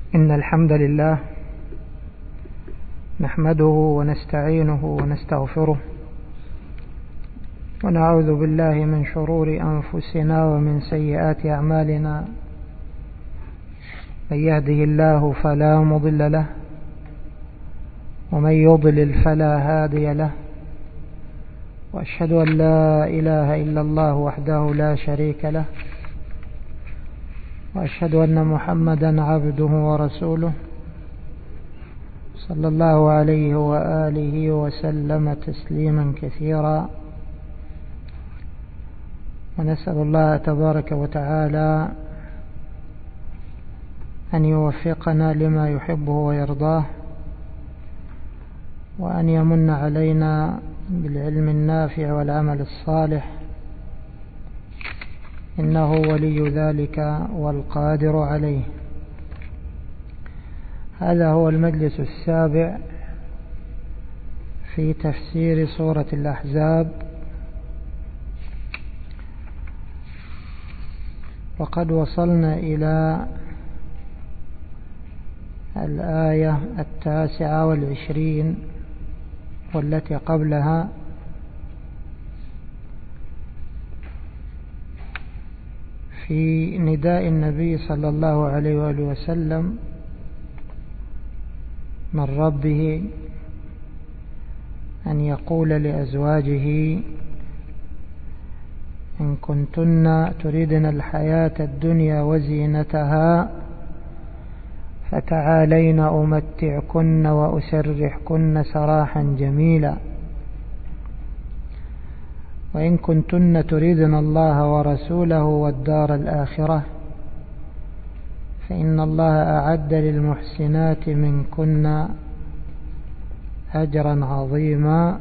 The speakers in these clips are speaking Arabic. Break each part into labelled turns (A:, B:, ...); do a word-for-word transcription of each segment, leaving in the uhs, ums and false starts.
A: إن الحمد لله نحمده ونستعينه ونستغفره ونعوذ بالله من شرور أنفسنا ومن سيئات أعمالنا. من يهده الله فلا مضل له ومن يضلل فلا هادي له، وأشهد أن لا إله إلا الله وحده لا شريك له، وأشهد أن محمدا عبده ورسوله صلى الله عليه وآله وسلم تسليما كثيرا. ونسأل الله تبارك وتعالى أن يوفقنا لما يحبه ويرضاه، وأن يمن علينا بالعلم النافع والعمل الصالح، إنه ولي ذلك والقادر عليه. هذا هو المجلس السابع في تفسير سورة الأحزاب، وقد وصلنا إلى الآية التاسعة والعشرين والتي قبلها، في نداء النبي صلى الله عليه وآله وسلم من ربه أن يقول لأزواجه: إن كنتن تريدن الحياة الدنيا وزينتها فتعالين أمتعكن وأسرحكن سراحا جميلا، وإن كنتن تريدن الله ورسوله والدار الآخرة فإن الله أعد للمحسنات منكن أجرا عظيما.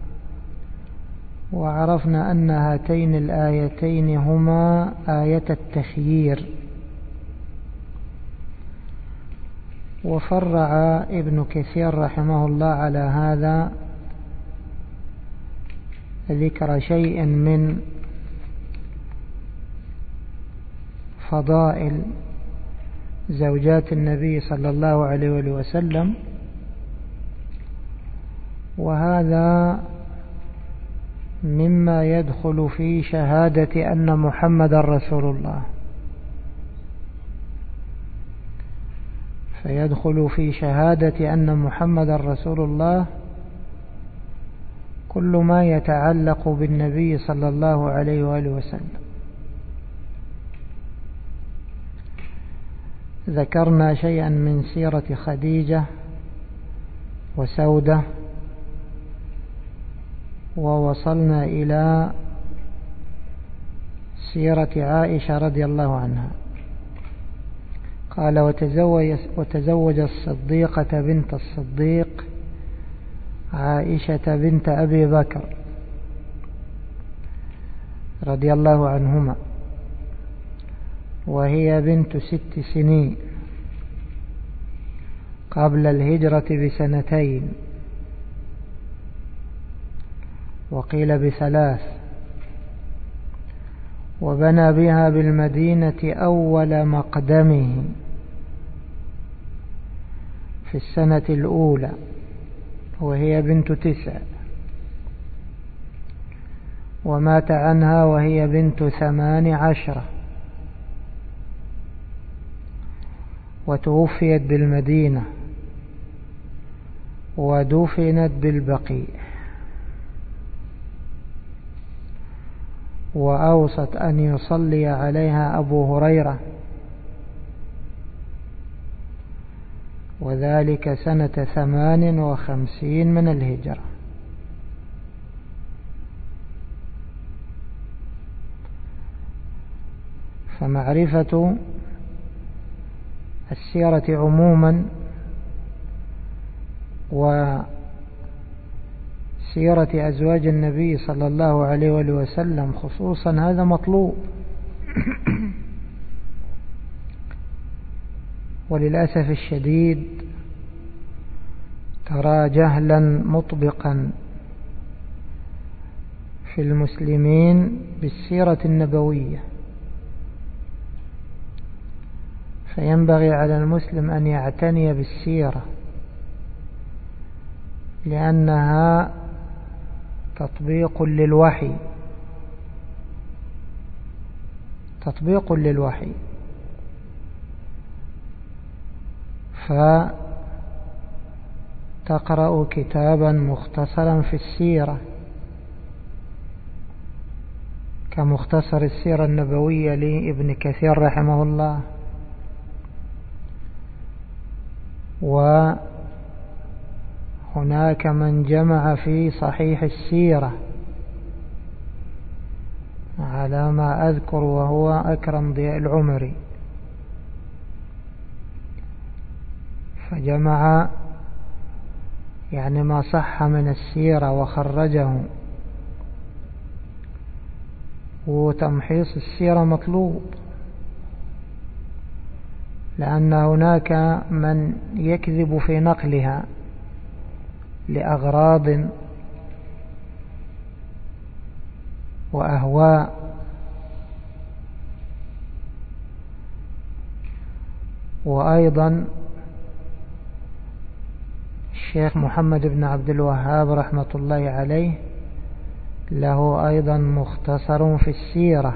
A: وعرفنا أن هاتين الآيتين هما آية التخيير. وفرع ابن كثير رحمه الله على هذا ذكر شيء من فضائل زوجات النبي صلى الله عليه وسلم، وهذا مما يدخل في شهادة أن محمد رسول الله، فيدخل في شهادة أن محمد رسول الله كل ما يتعلق بالنبي صلى الله عليه وآله وسلم. ذكرنا شيئا من سيرة خديجة وسودة، ووصلنا إلى سيرة عائشة رضي الله عنها. قال: وتزوج, وتزوج الصديقة بنت الصديق عائشة بنت أبي بكر رضي الله عنهما، وهي بنت ست سنين قبل الهجرة بسنتين، وقيل بثلاث، وبنى بها بالمدينة أول مقدمه في السنة الأولى وهي بنت تسع، ومات عنها وهي بنت ثمان عشرة، وتوفيت بالمدينة ودفنت بالبقيع. وأوصت أن يصلي عليها أبو هريرة، وذلك سنة ثمان وخمسين من الهجرة. فمعرفة السيرة عموما وسيرة أزواج النبي صلى الله عليه وآله وسلم خصوصا هذا مطلوب. وللأسف الشديد ترى جهلا مطبقا في المسلمين بالسيرة النبوية، فينبغي على المسلم أن يعتني بالسيرة، لأنها تطبيق للوحي تطبيق للوحي فتقرأ كتابا مختصرا في السيرة كمختصر السيرة النبوية لابن كثير رحمه الله، وهناك من جمع في صحيح السيرة على ما أذكر وهو أكرم ضياء العمري، فجمع يعني ما صح من السيرة وخرجه. وتمحيص السيرة مطلوب، لأن هناك من يكذب في نقلها لأغراض وأهواء، وأيضا الشيخ محمد بن عبد الوهاب رحمة الله عليه له أيضا مختصر في السيرة،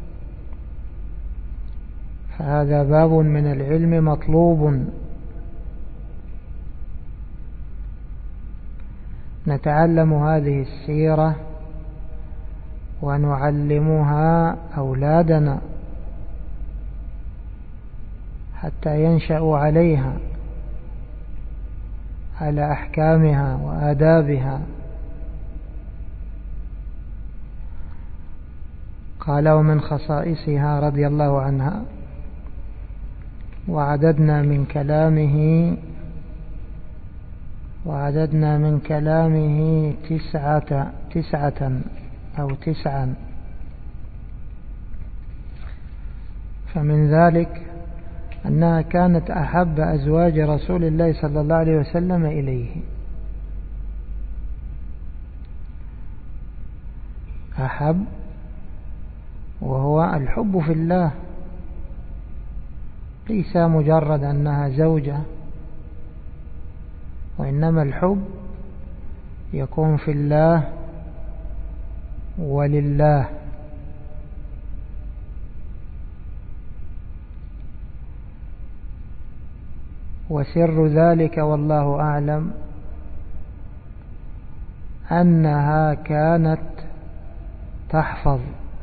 A: فهذا باب من العلم مطلوب نتعلم هذه السيرة ونعلمها أولادنا حتى ينشأوا عليها على أحكامها وآدابها. قال: ومن خصائصها رضي الله عنها: وعددنا من كلامه وعددنا من كلامه تسعة تسعة أو تسعا، فمن ذلك أنها كانت أحب أزواج رسول الله صلى الله عليه وسلم إليه. أحب وهو الحب في الله، ليس مجرد أنها زوجة، وإنما الحب يكون في الله ولله. وسر ذلك والله أعلم أنها كانت تحفظ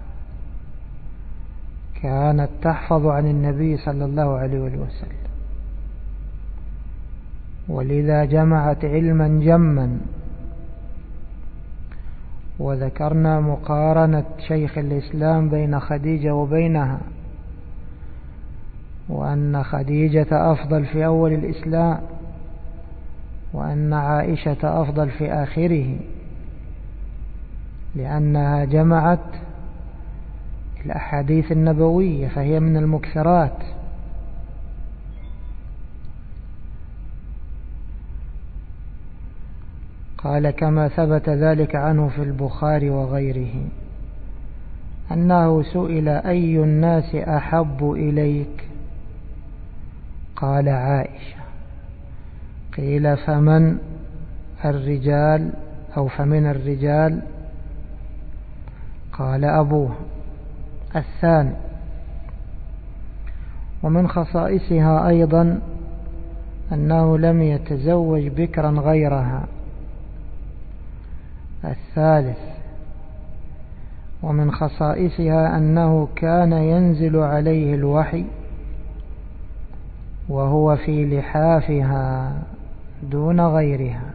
A: كانت تحفظ عن النبي صلى الله عليه وسلم، ولذا جمعت علما جما. وذكرنا مقارنة شيخ الإسلام بين خديجة وبينها، وأن خديجة أفضل في أول الإسلام، وأن عائشة أفضل في آخره، لأنها جمعت الأحاديث النبوية، فهي من المكثرات. قال: كما ثبت ذلك عنه في البخاري وغيره أنه سئل: أي الناس أحب إليك؟ قال: عائشة. قيل: فمن الرجال أو فمن الرجال؟ قال: أبوه. الثاني: ومن خصائصها أيضا أنه لم يتزوج بكرا غيرها. الثالث: ومن خصائصها أنه كان ينزل عليه الوحي وهو في لحافها دون غيرها.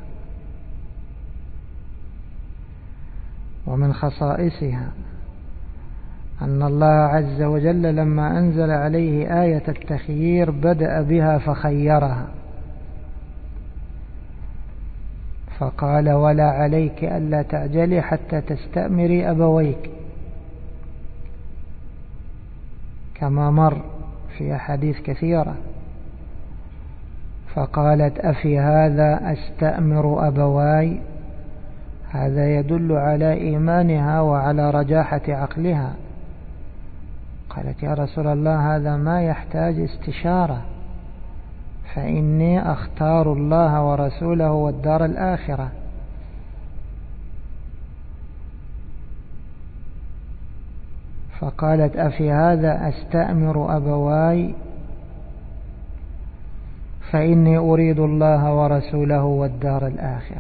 A: ومن خصائصها أن الله عز وجل لما أنزل عليه آية التخيير بدأ بها فخيرها، فقال: ولا عليك ألا تعجلي حتى تستأمري أبويك، كما مر في أحاديث كثيرة. فقالت: أفي هذا أستأمر أبواي؟ هذا يدل على إيمانها وعلى رجاحة عقلها. قالت يا رسول الله هذا ما يحتاج استشارة، فإني أختار الله ورسوله والدار الآخرة. فقالت أفي هذا أستأمر أبواي، فإني أريد الله ورسوله والدار الآخرة.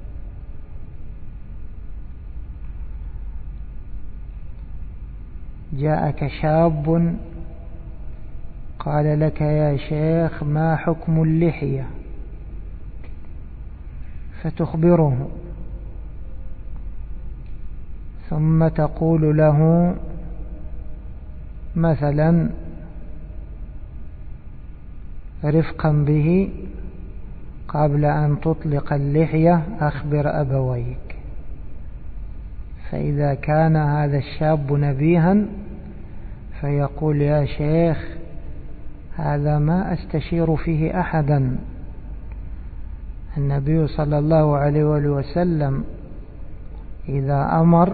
A: جاءك شاب قال لك يا شيخ ما حكم اللحية، فتخبره، ثم تقول له مثلا رفقا به قبل أن تطلق اللحية أخبر أبويك. فإذا كان هذا الشاب نبيها فيقول يا شيخ هذا ما أستشير فيه أحدا، النبي صلى الله عليه وسلم إذا أمر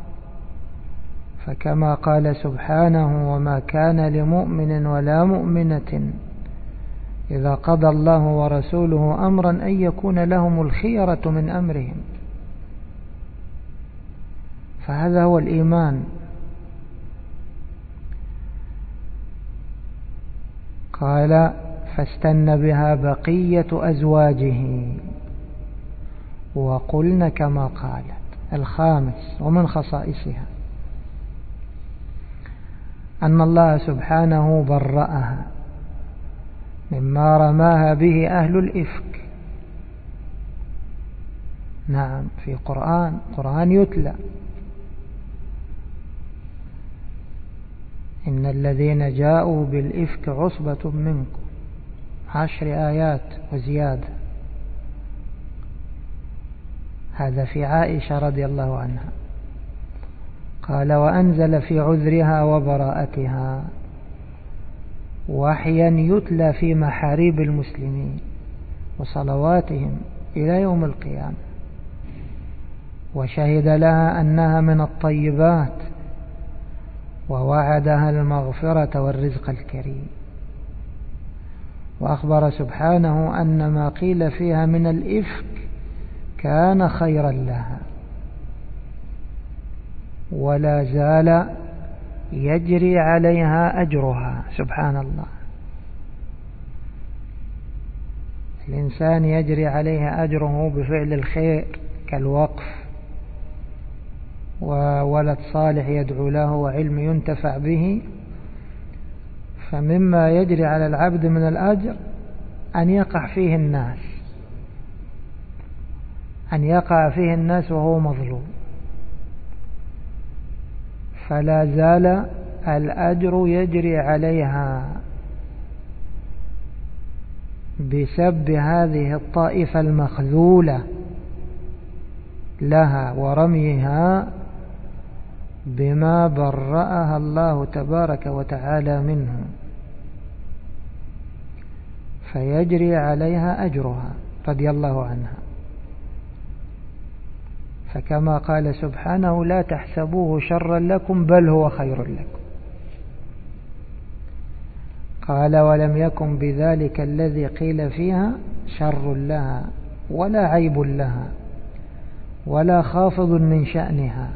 A: فكما قال سبحانه وما كان لمؤمن ولا مؤمنة إذا قضى الله ورسوله أمرا أن يكون لهم الخيرة من أمرهم. فهذا هو الإيمان. قال فاستن بها بقية أزواجه وقلن كما قالت. الخامس ومن خصائصها أن الله سبحانه برأها مما رماها به أهل الإفك. نعم في قرآن قرآن يتلى إن الذين جاءوا بالإفك عصبة منكم، عشر آيات وزيادة. هذا في عائشة رضي الله عنها. قال وأنزل في عذرها وبراءتها وحيا يتلى في محاريب المسلمين وصلواتهم إلى يوم القيامة، وشهد لها أنها من الطيبات ووعدها المغفرة والرزق الكريم. وأخبر سبحانه أن ما قيل فيها من الإفك كان خيرا لها ولا زال يجري عليها أجرها. سبحان الله، الإنسان يجري عليه أجره بفعل الخير كالوقف وولد صالح يدعو له وعلم ينتفع به. فمما يجري على العبد من الأجر أن يقع فيه الناس أن يقع فيه الناس وهو مظلوم، فلا زال الأجر يجري عليها بسب هذه الطائفة المخذولة لها ورميها بما برأها الله تبارك وتعالى منه، فيجري عليها أجرها رضي الله عنها. فكما قال سبحانه لا تحسبوه شرا لكم بل هو خير لكم. قال ولم يكن بذلك الذي قيل فيها شر لها ولا عيب لها ولا خافض من شأنها،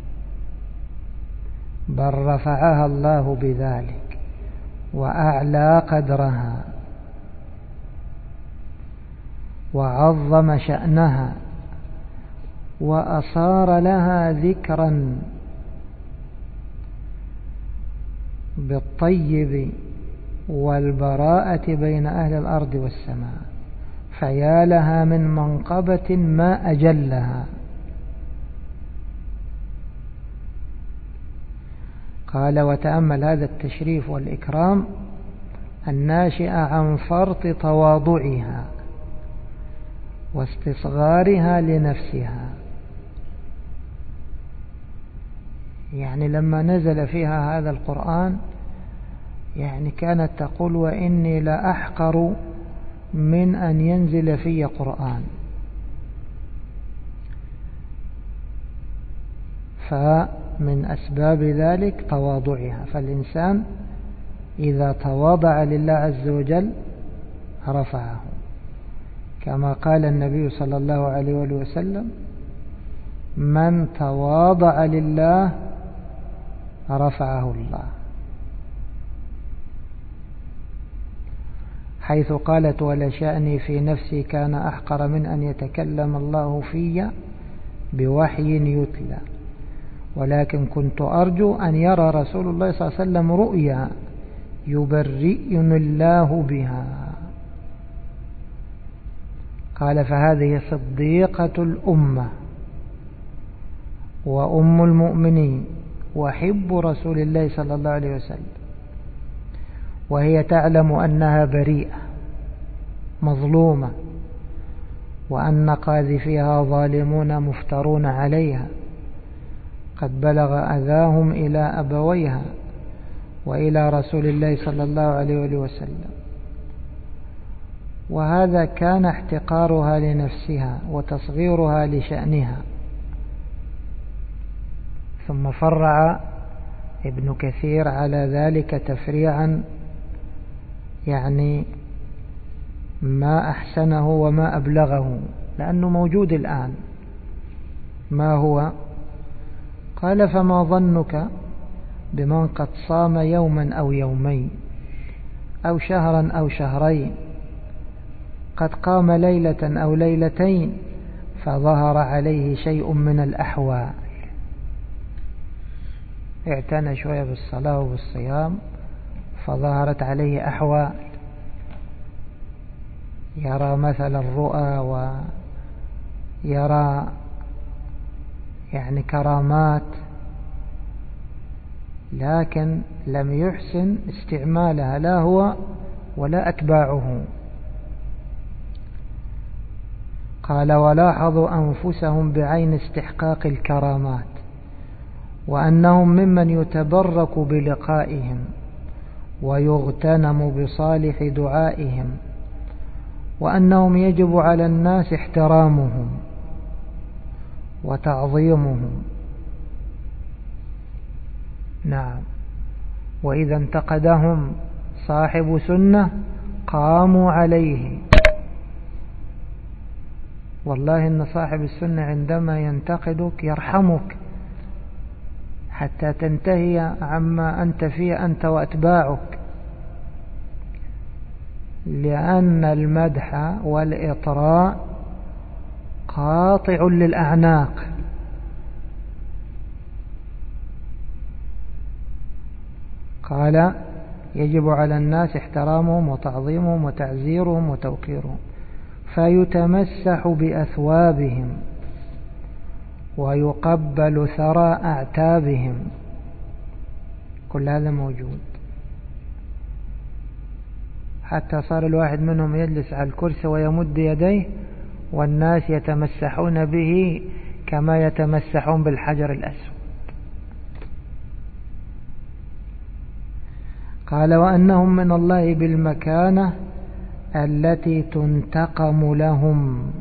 A: بل رفعها الله بذلك وأعلى قدرها وعظم شأنها وأصار لها ذكرا بالطيب والبراءة بين أهل الأرض والسماء، فيا لها من منقبة ما أجلها. قال وتأمل هذا التشريف والإكرام الناشئ عن فرط تواضعها واستصغارها لنفسها. يعني لما نزل فيها هذا القرآن يعني كانت تقول وإني لا أحقر من أن ينزل في قرآن. من أسباب ذلك تواضعها، فالإنسان إذا تواضع لله عز وجل رفعه، كما قال النبي صلى الله عليه وسلم: من تواضع لله رفعه الله، حيث قالت: ولشأني في نفسي كان أحقر من أن يتكلم الله في بوحي يتلى، ولكن كنت أرجو أن يرى رسول الله صلى الله عليه وسلم رؤيا يبرئني الله بها. قال: فهذه صديقة الأمة وأم المؤمنين وحب رسول الله صلى الله عليه وسلم، وهي تعلم أنها بريئة مظلومة، وأن قاذفيها ظالمون مفترون عليها، قد بلغ أذاهم إلى أبويها وإلى رسول الله صلى الله عليه وسلم، وهذا كان احتقارها لنفسها وتصغيرها لشأنها. ثم فرع ابن كثير على ذلك تفريعا يعني ما أحسنه وما أبلغه، لأنه موجود الآن. ما هو؟ قال: فما ظنك بمن قد صام يوما أو يومين أو شهرا أو شهرين، قد قام ليلة أو ليلتين فظهر عليه شيء من الأحوال، اعتنى شوية بالصلاة وبالصيام فظهرت عليه أحوال، يرى مثلا الرؤى ويرى يعني كرامات، لكن لم يحسن استعمالها لا هو ولا أتباعه. قال: ولاحظوا أنفسهم بعين استحقاق الكرامات، وأنهم ممن يتبرك بلقائهم ويغتنم بصالح دعائهم، وأنهم يجب على الناس احترامهم وتعظيمهم. نعم، وإذا انتقدهم صاحب سنة قاموا عليه. والله إن صاحب السنة عندما ينتقدك يرحمك حتى تنتهي عما أنت فيه أنت وأتباعك، لأن المدح والإطراء قاطع للأعناق. قال: يجب على الناس احترامهم وتعظيمهم وتعزيرهم وتوقيرهم، فيتمسح بأثوابهم ويقبل ثرى أعتابهم. كل هذا موجود، حتى صار الواحد منهم يجلس على الكرسي ويمد يديه والناس يتمسحون به كما يتمسحون بالحجر الأسود. قال: وأنهم من الله بالمكانة التي تنتقم لهم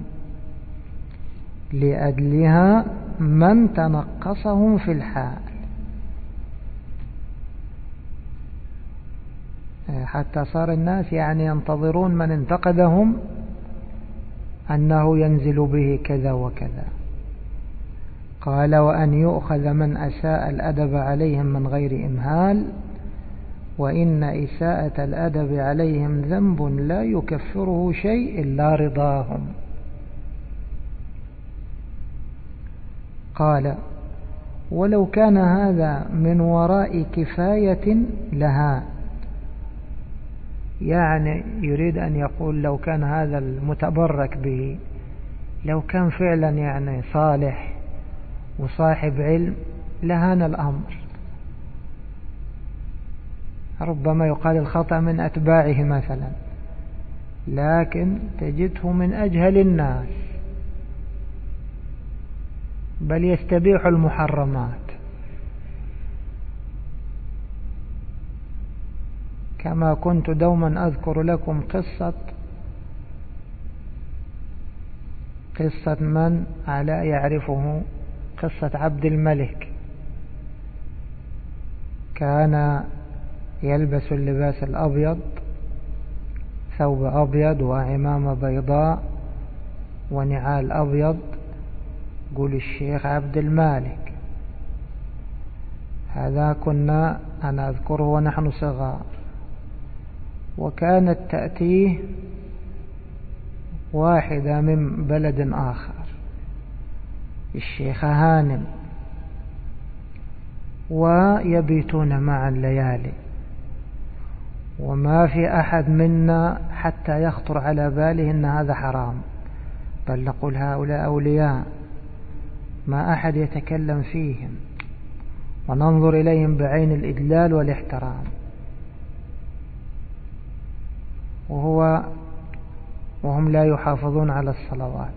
A: لأجلها من تنقصهم في الحال، حتى صار الناس يعني ينتظرون من انتقدهم أنه ينزل به كذا وكذا. قال: وأن يؤخذ من أساء الأدب عليهم من غير إمهال، وإن إساءة الأدب عليهم ذنب لا يكفره شيء إلا رضاهم. قال: ولو كان هذا من وراء كفاية لها، يعني يريد أن يقول لو كان هذا المتبرك به لو كان فعلا يعني صالح وصاحب علم لهان الأمر، ربما يقال الخطأ من أتباعه مثلا، لكن تجده من أجهل الناس، بل يستبيح المحرمات، كما كنت دوما أذكر لكم قصة قصة من علاء يعرفه، قصة عبد الملك كان يلبس اللباس الأبيض، ثوب أبيض وعمامة بيضاء ونعال أبيض. قول الشيخ عبد المالك، هذا كنا أنا أذكره ونحن صغار. وكانت تأتيه واحدة من بلد آخر، الشيخة هانم، ويبيتون معا ليالي، وما في أحد منا حتى يخطر على باله أن هذا حرام، بل نقول هؤلاء أولياء ما أحد يتكلم فيهم، وننظر إليهم بعين الإدلال والاحترام. وهو وهم لا يحافظون على الصلوات،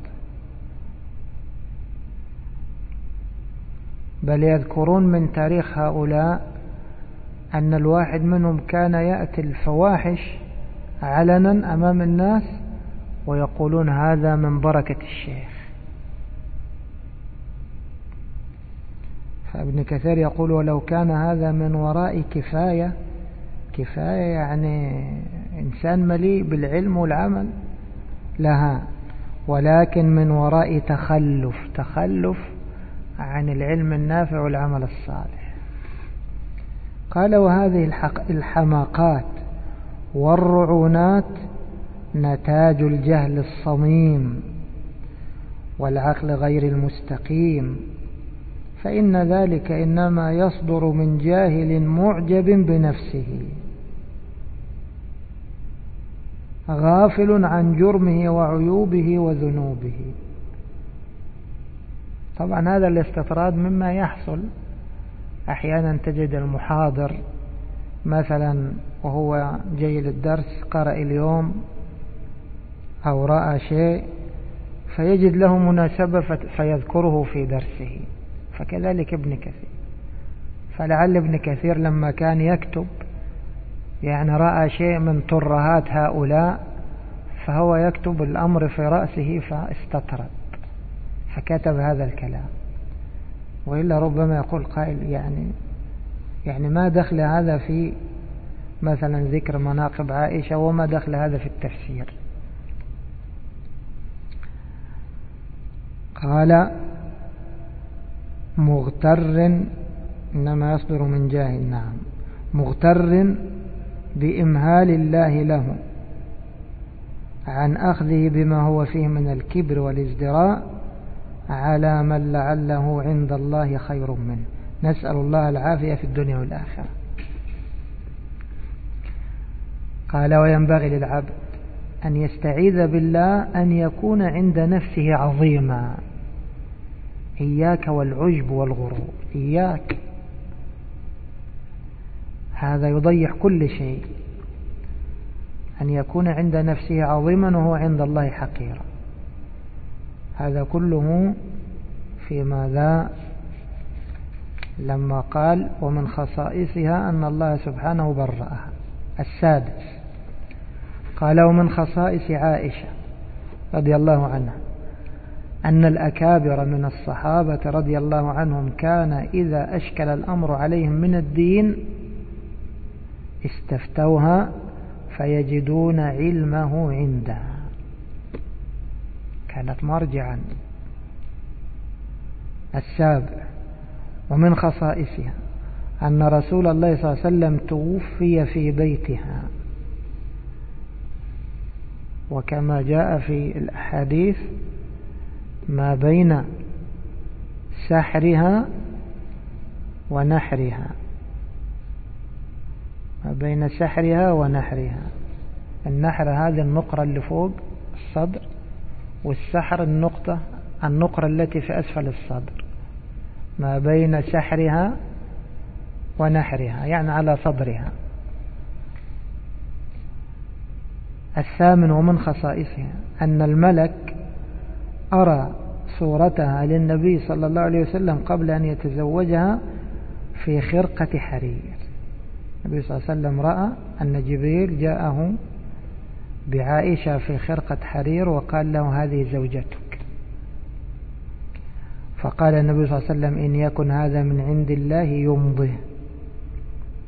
A: بل يذكرون من تاريخ هؤلاء أن الواحد منهم كان يأتي الفواحش علنا أمام الناس ويقولون هذا من بركة الشيخ. فابن كثير يقول ولو كان هذا من وراء كفاية، كفاية يعني إنسان مليء بالعلم والعمل لها، ولكن من وراء تخلف، تخلف عن العلم النافع والعمل الصالح. قال وهذه الحماقات والرعونات نتاج الجهل الصميم والعقل غير المستقيم، فإن ذلك إنما يصدر من جاهل معجب بنفسه غافل عن جرمه وعيوبه وذنوبه. طبعا هذا الاستطراد مما يحصل أحيانا، تجد المحاضر مثلا وهو جاي للدرس قرأ اليوم أو رأى شيء فيجد له مناسبة فيذكره في درسه، فكذلك ابن كثير. فلعل ابن كثير لما كان يكتب يعني رأى شيء من ترهات هؤلاء، فهو يكتب الأمر في رأسه فاستطرد فكتب هذا الكلام. وإلا ربما يقول قائل يعني يعني ما دخل هذا في مثلا ذكر مناقب عائشة، وما دخل هذا في التفسير. قال مغتر إنما يصدر من جاهل، نعم، مغتر بإمهال الله له عن أخذه بما هو فيه من الكبر والازدراء على من لعله عند الله خير منه. نسأل الله العافية في الدنيا والآخرة. قال وينبغي للعبد أن يستعيذ بالله أن يكون عند نفسه عظيما. إياك والعجب والغرور، إياك، هذا يضيع كل شيء. أن يكون عند نفسه عظيما وهو عند الله حقيرا، هذا كله في ماذا؟ لما قال ومن خصائصها أن الله سبحانه برأها. السادس قال ومن خصائص عائشة رضي الله عنها أن الأكابر من الصحابة رضي الله عنهم كان إذا أشكل الأمر عليهم من الدين استفتوها فيجدون علمه عندها، كانت مرجعا. السابع ومن خصائصها أن رسول الله صلى الله عليه وسلم توفي في بيتها، وكما جاء في الأحاديث ما بين سحرها ونحرها، ما بين سحرها ونحرها. النحر هذه النقرة اللي فوق الصدر، والسحر النقطة النقرة التي في أسفل الصدر، ما بين سحرها ونحرها يعني على صدرها. الثامن ومن خصائصها أن الملك أرى صورتها للنبي صلى الله عليه وسلم قبل أن يتزوجها في خرقة حرير. النبي صلى الله عليه وسلم رأى أن جبريل جاءه بعائشة في خرقة حرير وقال له هذه زوجتك، فقال النبي صلى الله عليه وسلم إن يكن هذا من عند الله يمضه.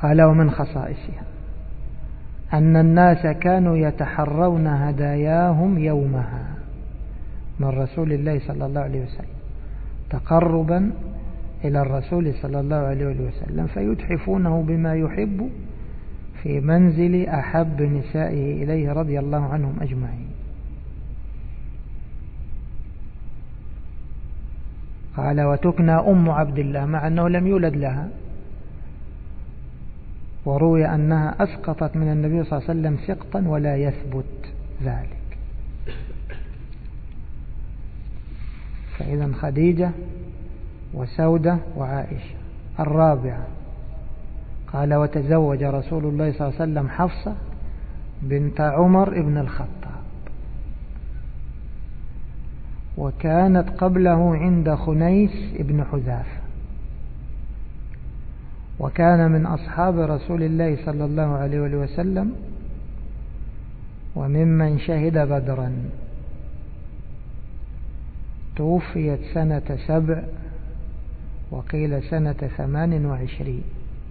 A: قال ومن خصائصها أن الناس كانوا يتحرون هداياهم يومها من رسول الله صلى الله عليه وسلم تقربا إلى الرسول صلى الله عليه وسلم، فيتحفونه بما يحب في منزل أحب نسائه إليه رضي الله عنهم أجمعين. قال وتكنى أم عبد الله مع أنه لم يولد لها، وروي أنها أسقطت من النبي صلى الله عليه وسلم سقطا ولا يثبت ذلك. فإذا خديجة وسودة وعائشة. الرابعة قال وتزوج رسول الله صلى الله عليه وسلم حفصة بنت عمر ابن الخطاب، وكانت قبله عند خنيس ابن حذافة، وكان من أصحاب رسول الله صلى الله عليه وسلم وممن شهد بدرا. توفيت سنة سبع وقيل سنة ثمان وعشرين.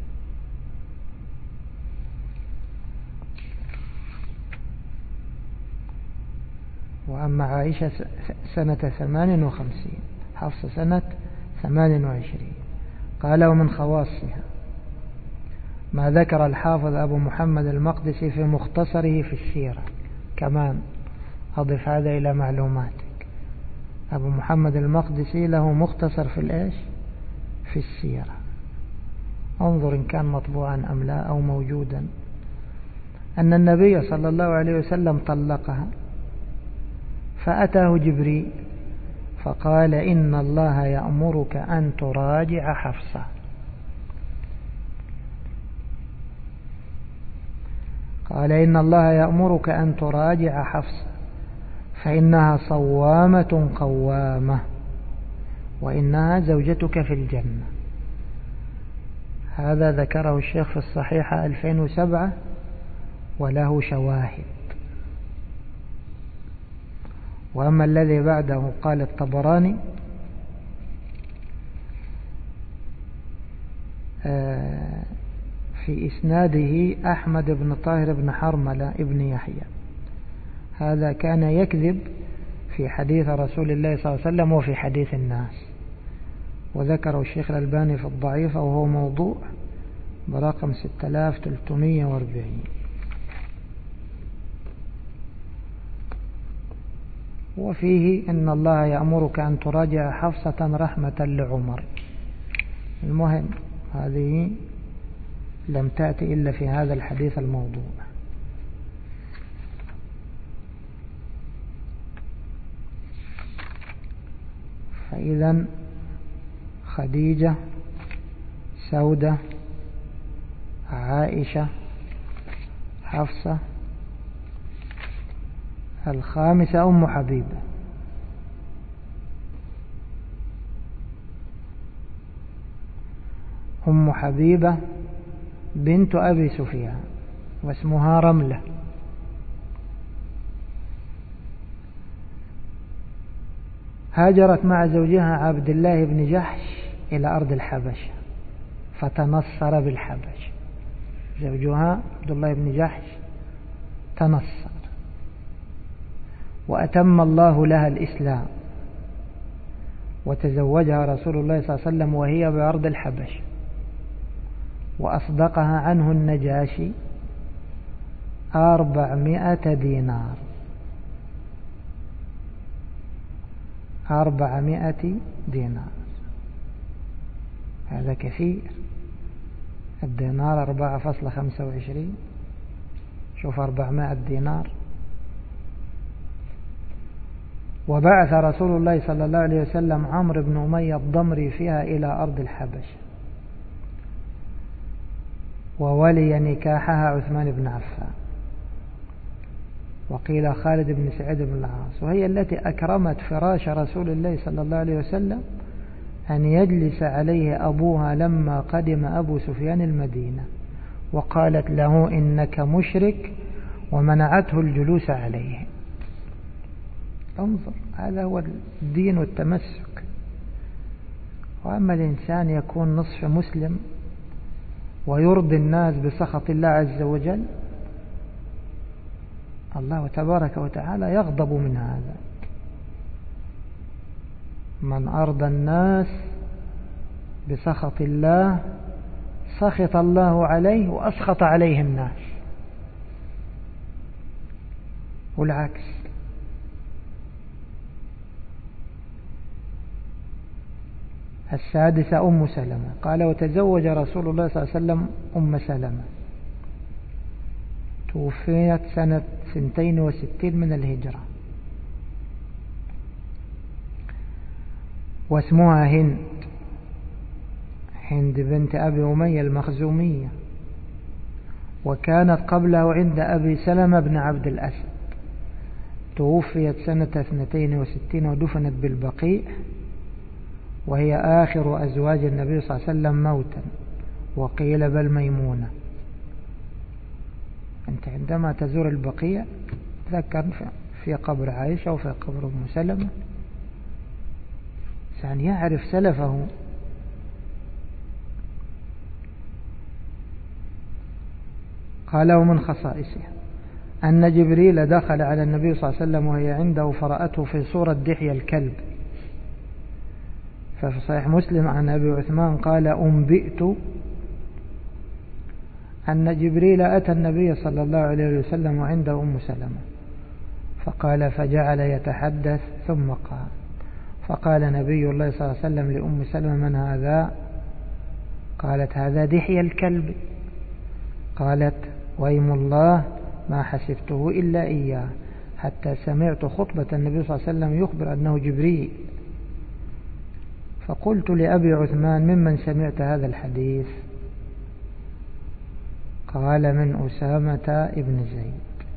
A: وأما عائشة سنة ثمان وخمسين، حفصة سنة ثمان وعشرين. قال ومن خواصها ما ذكر الحافظ أبو محمد المقدسي في مختصره في السيرة. كمان أضف هذا إلى معلوماتك، أبو محمد المقدسي له مختصر في الإيش؟ في السيرة. انظر إن كان مطبوعا أم لا أو موجودا. أن النبي صلى الله عليه وسلم طلقها، فأتاه جبريل فقال إن الله يأمرك أن تراجع حفصة. قال إن الله يأمرك أن تراجع حفصة فإنها صوامة قوامة وإنها زوجتك في الجنة. هذا ذكره الشيخ في الصحيحة ألفين وسبعة وله شواهد. وأما الذي بعده قال الطبراني في إسناده أحمد بن طاهر بن حرملة ابن يحيى، هذا كان يكذب في حديث رسول الله صلى الله عليه وسلم وفي حديث الناس، وذكره الشيخ الألباني في الضعيف وهو موضوع برقم ستة آلاف وثلاثمئة وأربعين. وفيه إن الله يأمرك أن تراجع حفصة رحمة لعمر. المهم هذه لم تأتي إلا في هذا الحديث الموضوع. فإذا خديجة، سودة، عائشة، حفصة. الخامسة أم حبيبة. أم حبيبة بنت أبي سفيان واسمها رملة. هاجرت مع زوجها عبد الله بن جحش إلى أرض الحبشة فتنصر بالحبش. زوجها عبد الله بن جحش تنصر وأتم الله لها الإسلام، وتزوجها رسول الله صلى الله عليه وسلم وهي بأرض الحبشة، وأصدقها عنه النجاشي أربعمائة دينار. أربعمائة دينار هذا كثير. الدينار أربعة فاصلة خمسة وعشرين، شوف أربعمائة دينار. وبعث رسول الله صلى الله عليه وسلم عمرو بن أمية الضمري فيها إلى أرض الحبشة، وولي نكاحها عثمان بن عفان، وقيل خالد بن سعيد بن العاص، وهي التي أكرمت فراش رسول الله صلى الله عليه وسلم أن يجلس عليه أبوها لما قدم أبو سفيان المدينة، وقالت له إنك مشرك، ومنعته الجلوس عليه. انظر، هذا هو الدين والتمسك. وأما الإنسان يكون نصف مسلم ويرضي الناس بسخط الله عز وجل؟ الله تبارك وتعالى يغضب من هذا. من أرضى الناس بسخط الله سخط الله عليه وأسخط عليه الناس، والعكس. السادسة أم سلمة. قال وتزوج رسول الله صلى الله عليه وسلم أم سلمة، توفيت سنة سنتين وستين من الهجرة، واسمها هند، هند بنت أبي أمية المخزومية، وكانت قبله عند أبي سلمة بن عبد الأسد. توفيت سنة اثنتين وستين ودفنت بالبقيع، وهي آخر أزواج النبي صلى الله عليه وسلم موتا، وقيل بل ميمونة. أنت عندما تزور البقيع تذكر في قبر عائشة وفي قبر أم سلمة، يعني يعرف سلفه. قال ومن خصائصها أن جبريل دخل على النبي صلى الله عليه وسلم وهي عنده فرأته في صورة دحية الكلب. ففي صحيح مسلم عن أبي عثمان قال أنبئت أن جبريل أتى النبي صلى الله عليه وسلم وعنده أم سلمة، فقال فجعل يتحدث ثم قال، فقال نبي الله صلى الله عليه وسلم لأم سلمة من هذا؟ قالت هذا دحية الكلب. قالت ويم الله ما حسبته إلا إياه، حتى سمعت خطبة النبي صلى الله عليه وسلم يخبر أنه جبريل. فقلت لأبي عثمان ممن سمعت هذا الحديث؟ قال من أسامة ابن زيد.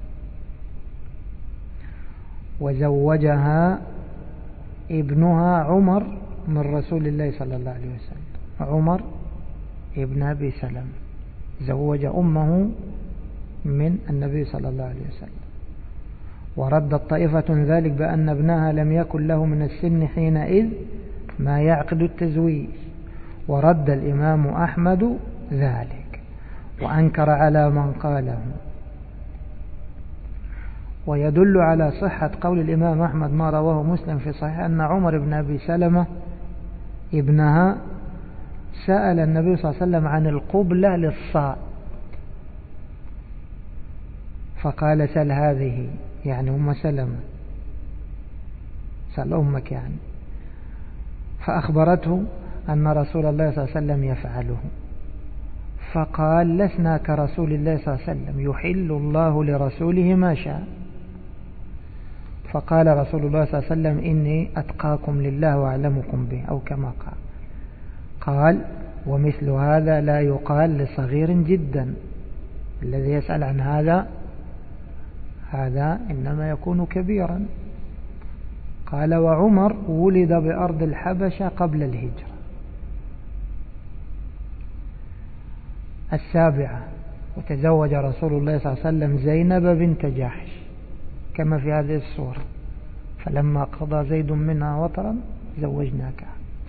A: وزوجها ابنها عمر من رسول الله صلى الله عليه وسلم، عمر ابن أبي سلمة زوج أمه من النبي صلى الله عليه وسلم. وردت طائفة ذلك بأن ابنها لم يكن له من السن حينئذ ما يعقد التزويج، ورد الإمام أحمد ذلك وأنكر على من قاله. ويدل على صحة قول الإمام أحمد ما رواه مسلم في صحيح أن عمر بن أبي سلمة ابنها سأل النبي صلى الله عليه وسلم عن القبلة للصاع، فقال سل هذه، يعني أم سلمة، سأل أمك يعني. فأخبرته أن رسول الله صلى الله عليه وسلم يفعله، فقال لسنا كرسول الله صلى الله عليه وسلم يحل الله لرسوله ما شاء. فقال رسول الله صلى الله عليه وسلم إني أتقاكم لله وأعلمكم به، أو كما قال. قال ومثل هذا لا يقال لصغير جدا، الذي يسأل عن هذا هذا إنما يكون كبيرا. قال وعمر ولد بأرض الحبشة قبل الهجرة. السابعة وتزوج رسول الله صلى الله عليه وسلم زينب بنت جحش كما في هذه الصورة، فلما قضى زيد منها وطرا زوجناك.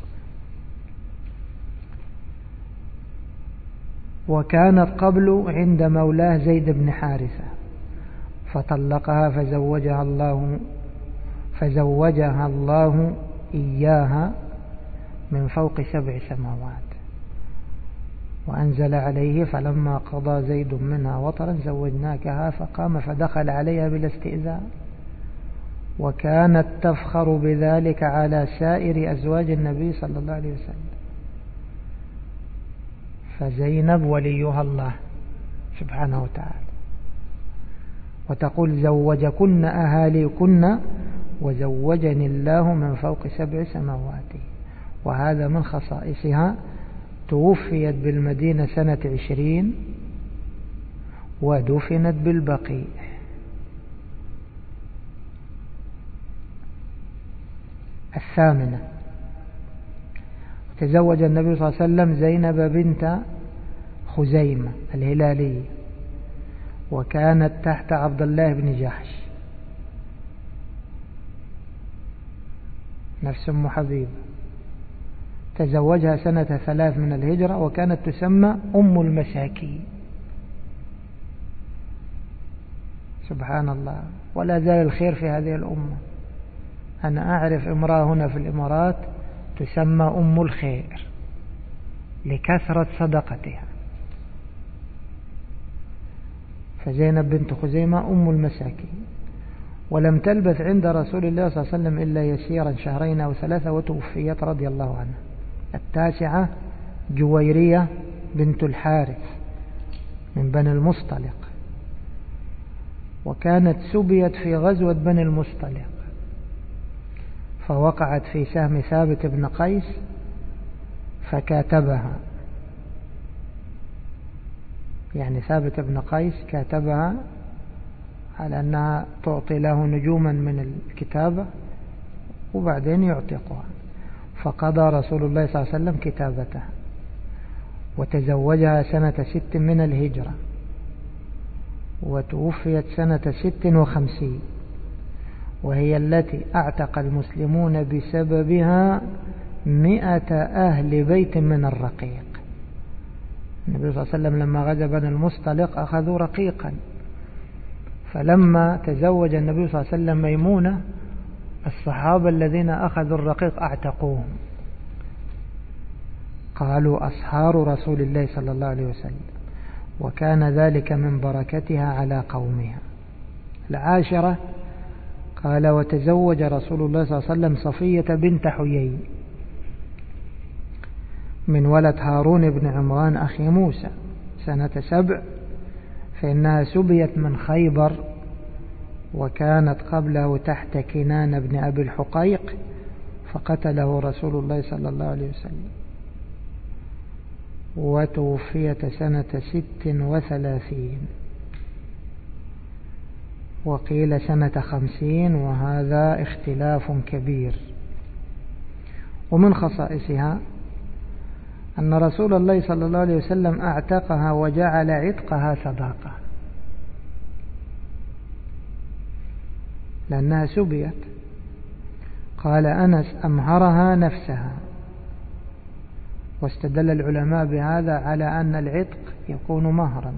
A: وكانت قبل عند مولاه زيد بن حارثة فطلقها فزوجها الله فزوجها الله إياها من فوق سبع سماوات، وأنزل عليه فلما قضى زيد منها وطرا زوجناكها، فقام فدخل عليها بلا استئذان، وكانت تفخر بذلك على سائر أزواج النبي صلى الله عليه وسلم. فزينب وليها الله سبحانه وتعالى، وتقول زوجكن أهاليكن وزوجني الله من فوق سبع سماوات. وهذا من خصائصها. توفيت بالمدينة سنة عشرين ودفنت بالبقيع. الثامنة تزوج النبي صلى الله عليه وسلم زينب بنت خزيمة الهلالية، وكانت تحت عبد الله بن جحش نفس أم حبيبة. تزوجها سنة ثلاث من الهجرة، وكانت تسمى أم المساكين. سبحان الله، ولا زال الخير في هذه الأمة. أنا أعرف امرأة هنا في الإمارات تسمى أم الخير لكثرة صدقتها، فزينب بنت خزيمة أم المساكين. ولم تلبث عند رسول الله صلى الله عليه وسلم إلا يسيرا، شهرين أو ثلاثة، وتوفيت رضي الله عنها. التاسعة جويرية بنت الحارث من بني المصطلق، وكانت سبيت في غزوة بني المصطلق، فوقعت في سهم ثابت بن قيس فكاتبها، يعني ثابت بن قيس كاتبها على أنها تعطي له نجوما من الكتابة وبعدين يعتقها، فقضى رسول الله صلى الله عليه وسلم كتابتها، وتزوجها سنة ست من الهجرة، وتوفيت سنة ست وخمسين، وهي التي اعتق المسلمون بسببها مئة أهل بيت من الرقيق. النبي صلى الله عليه وسلم لما غزا بني المصطلق أخذوا رقيقا، فلما تزوج النبي صلى الله عليه وسلم ميمونة، الصحابة الذين أخذوا الرقيق اعتقوهم، قالوا أصهار رسول الله صلى الله عليه وسلم، وكان ذلك من بركتها على قومها. العاشرة قال: وتزوج رسول الله صلى الله عليه وسلم صفية بنت حيي من ولد هارون بن عمران أخي موسى سنة سبع، فإنها سبيت من خيبر، وكانت قبله تحت كنان بن أبي الحقيق، فقتله رسول الله صلى الله عليه وسلم، وتوفيت سنة ست وثلاثين، وقيل سنة خمسين، وهذا اختلاف كبير. ومن خصائصها أن رسول الله صلى الله عليه وسلم اعتقها وجعل عتقها صداقة، لأنها سبيت. قال أنس: أمهرها نفسها. واستدل العلماء بهذا على أن العتق يكون مهرا،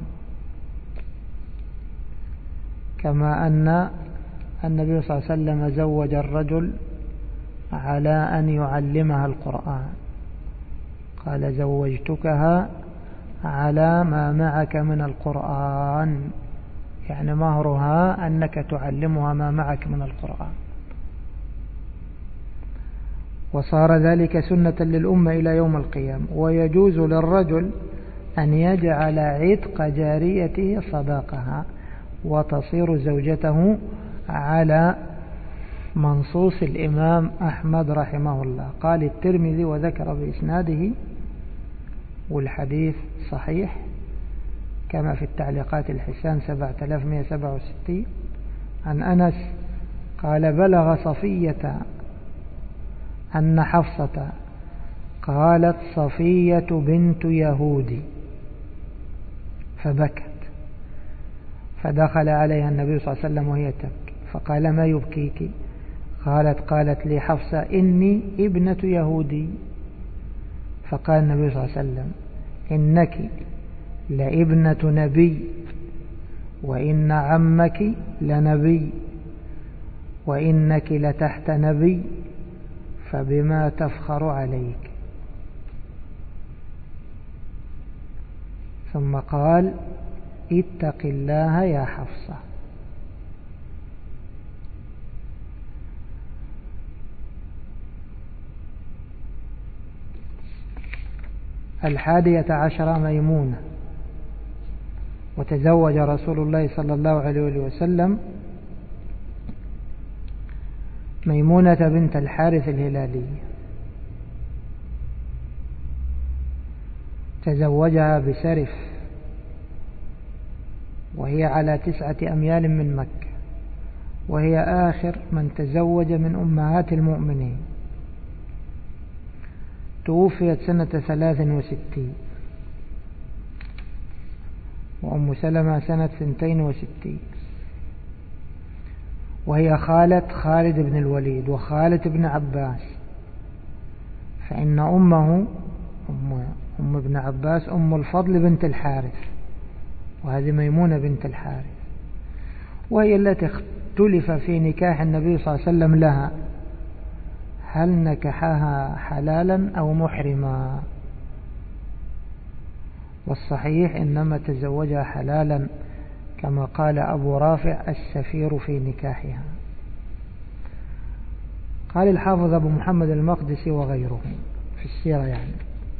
A: كما أن النبي صلى الله عليه وسلم زوج الرجل على أن يعلمها القرآن، قال: زوجتكها على ما معك من القرآن، يعني مهرها أنك تعلمها ما معك من القرآن. وصار ذلك سنة للأمة إلى يوم القيامة. ويجوز للرجل أن يجعل عتق جاريته صداقها وتصير زوجته على منصوص الإمام أحمد رحمه الله. قال الترمذي وذكر بإسناده، والحديث صحيح كما في التعليقات الحسان سبعة آلاف ومئة وسبعة وستين، عن أنس قال: بلغ صفية أن حفصة قالت: صفية بنت يهودي، فبكت، فدخل عليها النبي صلى الله عليه وسلم وهي تبكي، فقال: ما يبكيك؟ قالت: قالت لي حفصة: إني ابنة يهودي. فقال النبي صلى الله عليه وسلم: إنك لابنة نبي، وإن عمك لنبي، وإنك لتحت نبي، فبما تفخر عليك. ثم قال: اتق الله يا حفصة. الحادية عشرة ميمونة. وتزوج رسول الله صلى الله عليه وسلم ميمونة بنت الحارث الهلالي، تزوجها بسرف، وهي على تسعة أميال من مكة، وهي آخر من تزوج من أمهات المؤمنين. توفيت سنة ثلاث وستين، وأم سلمة سنة ثنتين وستين، وهي خالة خالد بن الوليد وخالة ابن عباس، فإن أمه أم, أم ابن عباس أم الفضل بنت الحارث، وهذه ميمونة بنت الحارث، وهي التي اختلف في نكاح النبي صلى الله عليه وسلم لها، هل نكحها حلالا أو محرما؟ والصحيح إنما تزوجها حلالا، كما قال أبو رافع السفير في نكاحها. قال الحافظ أبو محمد المقدسي وغيره في السيرة يعني: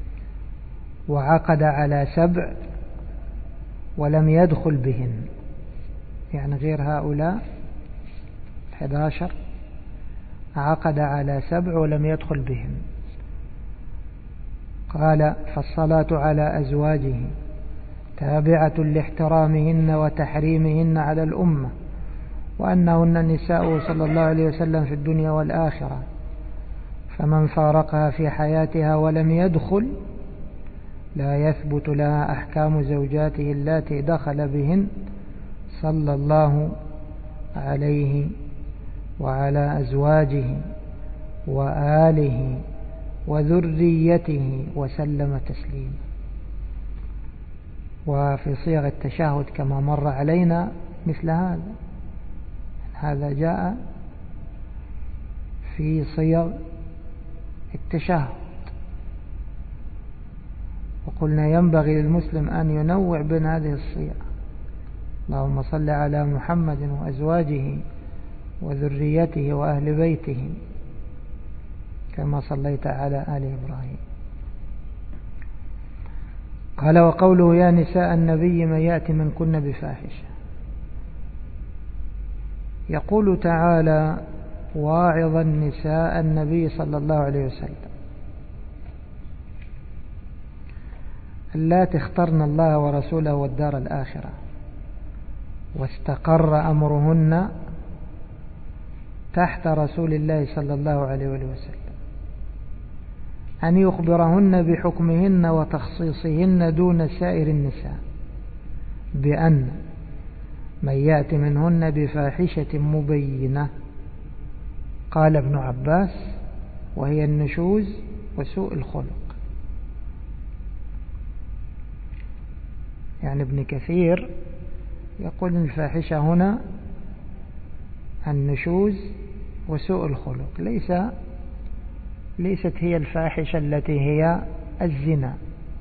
A: وعقد على سبع ولم يدخل بهن، يعني غير هؤلاء الحادي عشر عقد على سبع ولم يدخل بهن. قال: فالصلاة على أزواجه تابعة لاحترامهن وتحريمهن على الأمة، وأنهن نساء صلى الله عليه وسلم في الدنيا والآخرة، فمن فارقها في حياتها ولم يدخل لا يثبت لها أحكام زوجاته اللاتي دخل بهن صلى الله عليه وعلى أزواجه وآله وذريته وسلم تسليما. وفي صيغ التشهد كما مر علينا مثل هذا، هذا جاء في صيغ التشهد، وقلنا ينبغي للمسلم أن ينوع بين هذه الصيغ: اللهم صل على محمد وأزواجه وذريته وأهل بيته كما صليت على آل إبراهيم. قال: وقوله يا نساء النبي من يأتي منكن بفاحشة، يقول تعالى واعظا نساء النبي صلى الله عليه وسلم اللاتي اخترن الله ورسوله والدار الآخرة واستقر أمرهن تحت رسول الله صلى الله عليه وسلم، أن يخبرهن بحكمهن وتخصيصهن دون سائر النساء، بأن من يأتي منهن بفاحشة مبينة، قال ابن عباس: وهي النشوز وسوء الخلق. يعني ابن كثير يقول إن الفاحشة هنا النشوز وسوء الخلق، ليس ليست هي الفاحشة التي هي الزنا.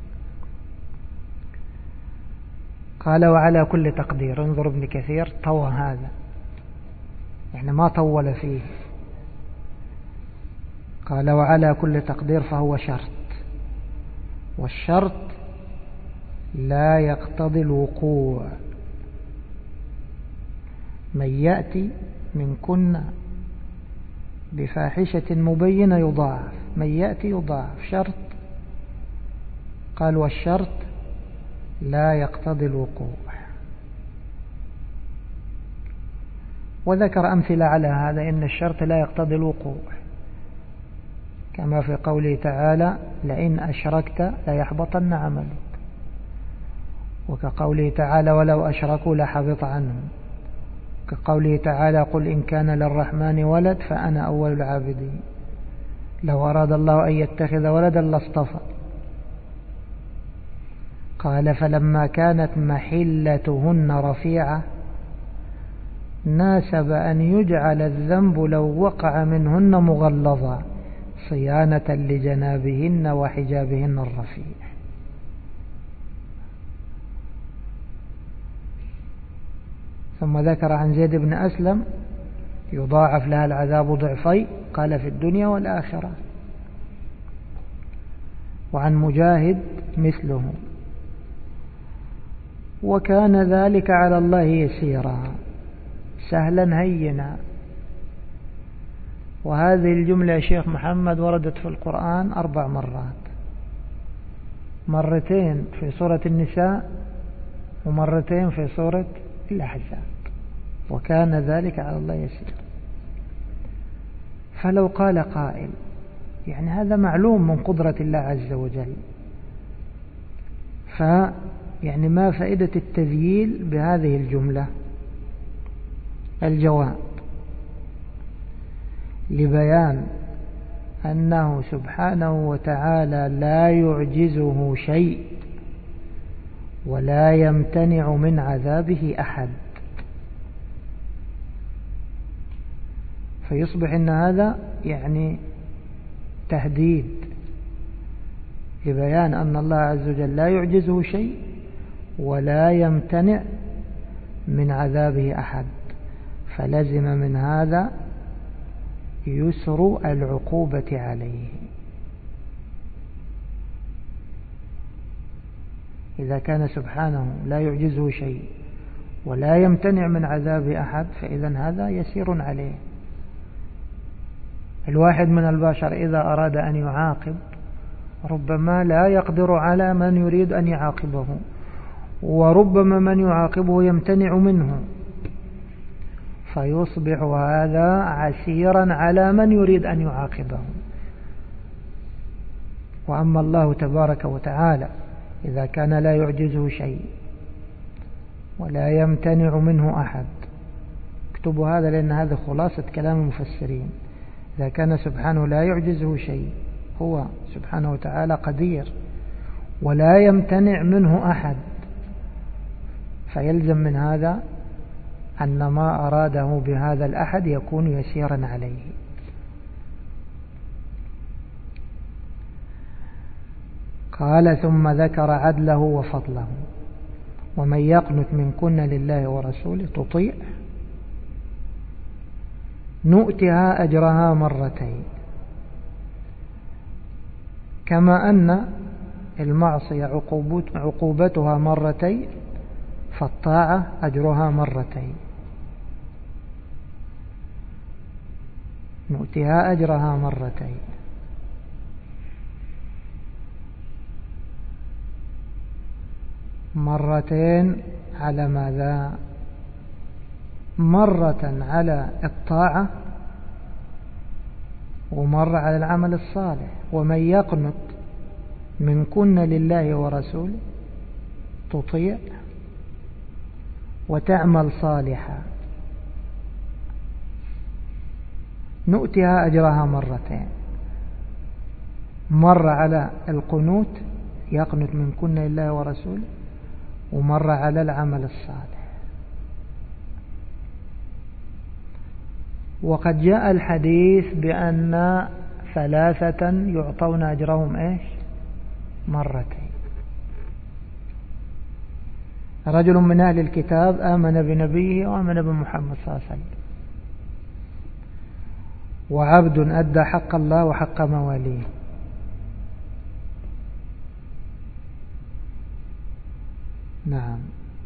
A: قال: وعلى كل تقدير. انظر ابن كثير طوى هذا، يعني ما طول فيه. قال: وعلى كل تقدير فهو شرط، والشرط لا يقتضي الوقوع. من يأتي منكن بفاحشة مبينة يضاعف، من يأتي يضاعف، شرط. قال: والشرط لا يقتضي الوقوع. وذكر أمثلة على هذا، إن الشرط لا يقتضي الوقوع، كما في قوله تعالى: لئن أشركت ليحبطن عملك، وكقوله تعالى: ولو أشركوا لحبط عنهم، كقوله تعالى: قل إن كان للرحمن ولد فأنا أول العابدين، لو أراد الله أن يتخذ ولدا لاصطفى. قال: فلما كانت محلتهن رفيعة ناسب أن يجعل الذنب لو وقع منهن مغلظا صيانة لجنابهن وحجابهن الرفيع. ثم ذكر عن زيد بن أسلم يضاعف لها العذاب ضعفين، قال في الدنيا والآخرة. وعن مجاهد مثله: وكان ذلك على الله يسيرا، سهلا هينا. وهذه الجملة يا شيخ محمد وردت في القرآن أربع مرات، مرتين في سورة النساء ومرتين في سورة الأحزاب. وكان ذلك على الله يسير. فلو قال قائل يعني هذا معلوم من قدرة الله عز وجل، فيعني ما فائدة التذييل بهذه الجملة؟ الجواب: لبيان أنه سبحانه وتعالى لا يعجزه شيء ولا يمتنع من عذابه أحد، فيصبح أن هذا يعني تهديد لبيان أن الله عز وجل لا يعجزه شيء ولا يمتنع من عذابه أحد، فلزم من هذا يسر العقوبة عليه. إذا كان سبحانه لا يعجزه شيء ولا يمتنع من عذاب أحد فإذا هذا يسير عليه. الواحد من البشر إذا أراد أن يعاقب ربما لا يقدر على من يريد أن يعاقبه، وربما من يعاقبه يمتنع منه، فيصبح هذا عسيرا على من يريد أن يعاقبه. وأما الله تبارك وتعالى إذا كان لا يعجزه شيء ولا يمتنع منه أحد، اكتبوا هذا لأن هذا خلاصة كلام المفسرين. إذا كان سبحانه لا يعجزه شيء، هو سبحانه وتعالى قدير ولا يمتنع منه أحد، فيلزم من هذا أن ما أراده بهذا الأحد يكون يسيرا عليه. قال ثم ذكر عدله وفضله. ومن يقنت منكن لله ورسوله تطيع نؤتها أجرها مرتين، كما أن المعصية عقوبتها مرتين فالطاعة أجرها مرتين. نؤتها أجرها مرتين، مرتين على ماذا؟ مرة على الطاعة ومرة على العمل الصالح. ومن يقنت منكن لله ورسوله تطيع وتعمل صالحا نؤتها أجرها مرتين، مرة على القنوت يقنت منكن لله ورسوله، ومرة على العمل الصالح. وقد جاء الحديث بأن ثلاثة يعطون أجرهم إيش؟ مرتين. رجل من أهل الكتاب آمن بنبيه وآمن بمحمد صلى الله عليه وسلم، وعبد أدى حق الله وحق مواليه. نعم.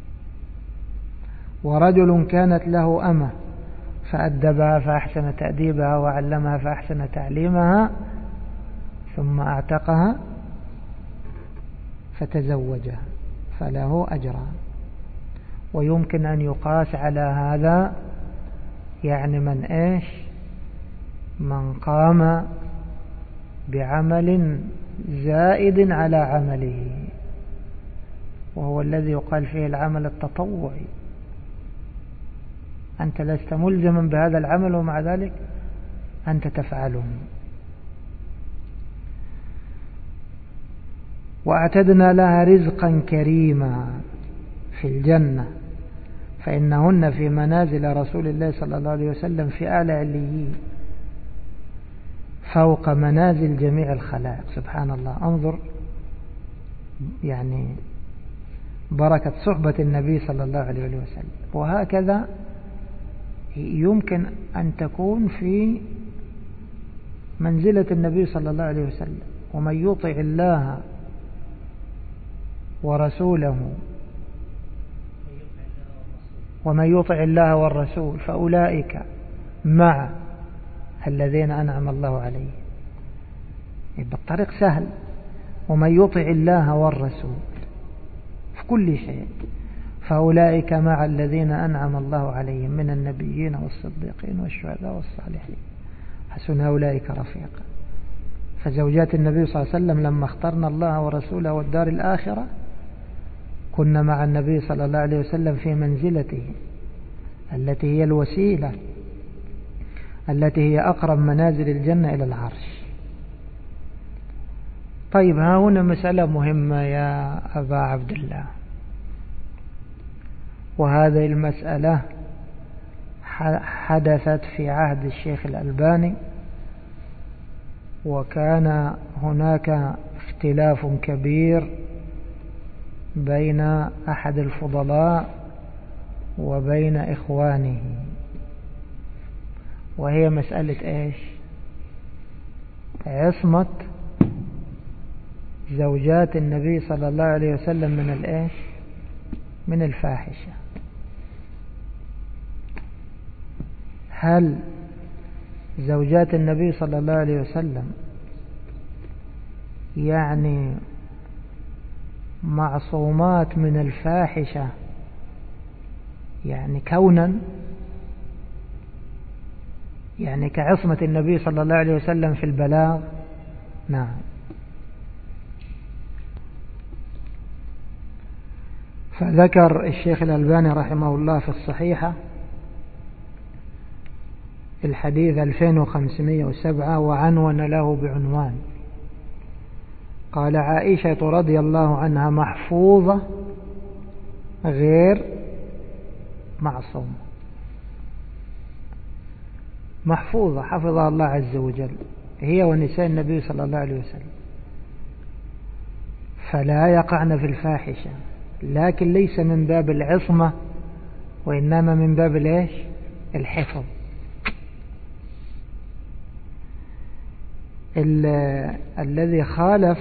A: ورجل كانت له أمة فأدبها فأحسن تأديبها وعلمها فأحسن تعليمها ثم أعتقها فتزوجها فله أجران. ويمكن أن يقاس على هذا يعني من إيش؟ من قام بعمل زائد على عمله، وهو الذي يقال فيه العمل التطوعي. أنت لست ملزما بهذا العمل ومع ذلك أنت تفعله. وأعتدنا لها رزقا كريما في الجنة فإنهن في منازل رسول الله صلى الله عليه وسلم في أعلى عليين فوق منازل جميع الخلائق. سبحان الله. انظر يعني بركة صحبة النبي صلى الله عليه وسلم. وهكذا يمكن أن تكون في منزلة النبي صلى الله عليه وسلم. ومن يطع الله ورسوله ومن يطع الله والرسول فأولئك مع الذين أنعم الله عليهم. بالطريق سهل. ومن يطع الله والرسول في كل شيء فأولئك مع الذين أنعم الله عليهم من النبيين والصديقين والشهداء والصالحين حسن أولئك رفيقا. فزوجات النبي صلى الله عليه وسلم لما اخترنا الله ورسوله والدار الآخرة كنا مع النبي صلى الله عليه وسلم في منزلته التي هي الوسيلة، التي هي أقرب منازل الجنة إلى العرش. طيب ها هنا مسألة مهمة يا أبا عبد الله، وهذه المسألة حدثت في عهد الشيخ الألباني، وكان هناك اختلاف كبير بين أحد الفضلاء وبين إخوانه، وهي مسألة إيش؟ عصمة زوجات النبي صلى الله عليه وسلم من الإيش؟ من الفاحشة. هل زوجات النبي صلى الله عليه وسلم يعني معصومات من الفاحشة يعني كونا، يعني كعصمة النبي صلى الله عليه وسلم في البلاغ؟ نعم. فذكر الشيخ الألباني رحمه الله في الصحيحة الحديث ألفين وخمسمائة وسبعة وعنون له بعنوان، قال: عائشة رضي الله عنها محفوظة غير معصومة. محفوظة حفظها الله عز وجل هي ونساء النبي صلى الله عليه وسلم، فلا يقعن في الفاحشة، لكن ليس من باب العصمة وإنما من باب الإيش؟ الحفظ. الذي خالف